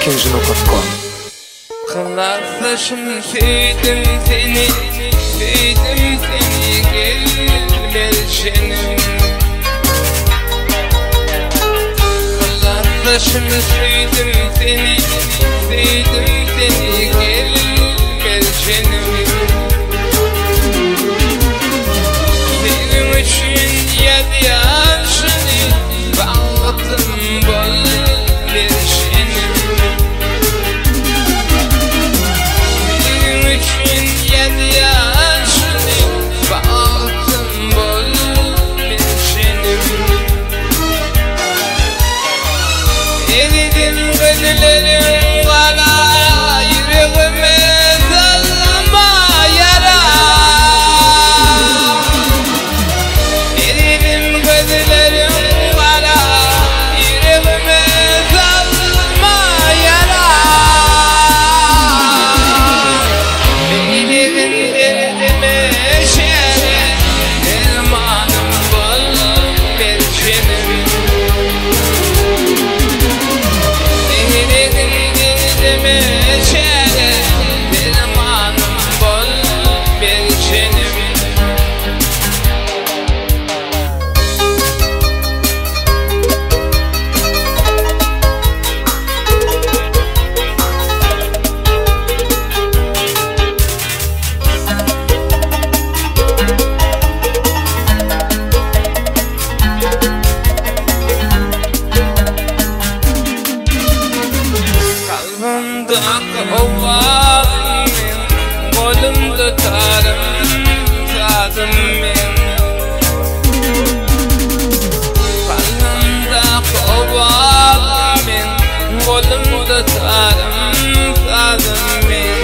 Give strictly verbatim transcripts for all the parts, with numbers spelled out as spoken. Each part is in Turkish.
kenjin nokta com. Kılarsaşım sevdim seni, sevdim seni, gel gelşenim. Kılarsaşım sevdim seni, sevdim seni, gel gelşenim. Senin için yedi yaşını bağladım bol gelşenim. Gözlerim bana yüreğime sallama yara. Eridim gözlerim bana yüreğime sallama yara. Beylerin derdime şere dermanım bol berşenim. Ovalım, kolumda tarım, tadım men. Kalımda ovalım, kolumda tarım, tadım men.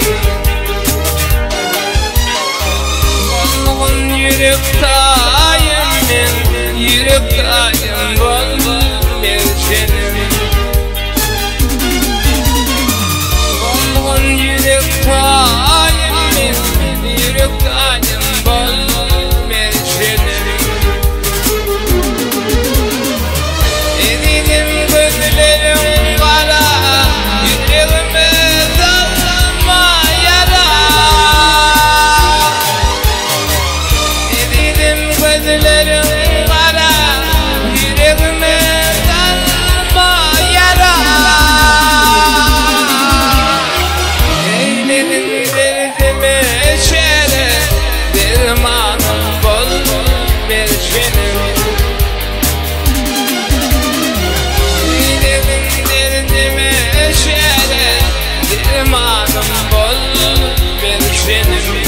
Kolun yürek tayım men, yürek tayım bol bol berşenim. Yürek tayım, yürek tayım bol merşenim. Eridim gözlerim kara, yüreğime sallama yara. Eridim gözlerim kara, yüreğime sallama yara. Dermanım bol bol berşenim. Yüreğim derdime şere dermanım bol berşenim.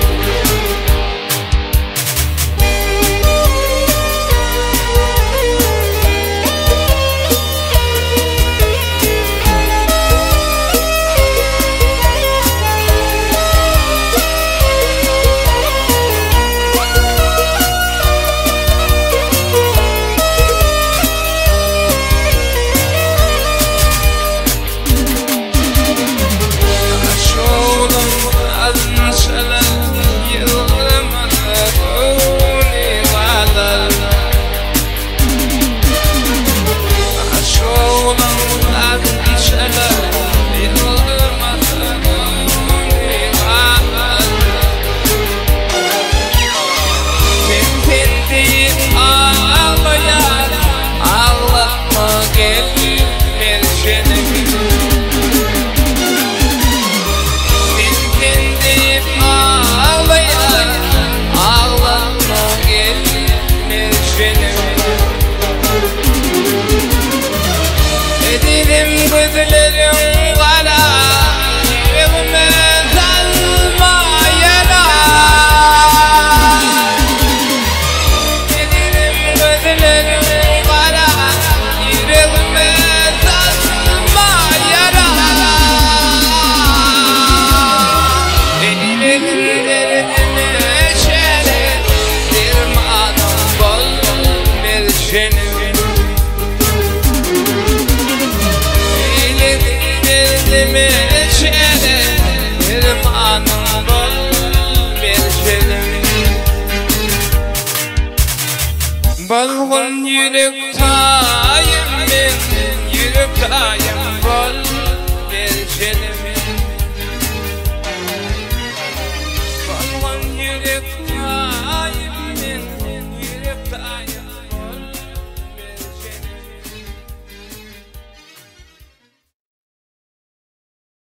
Gözlerim kara, yüreğime sallama yara. Eridim gözlerim kara, yüreğime sallama yara. Eridim derdime şere dermanım bol berşenim. Derdime şere dermanım bol berşenim. Balgın yürek tayım men, yürek tayım bol yürek kalbimin, yürek kalbimin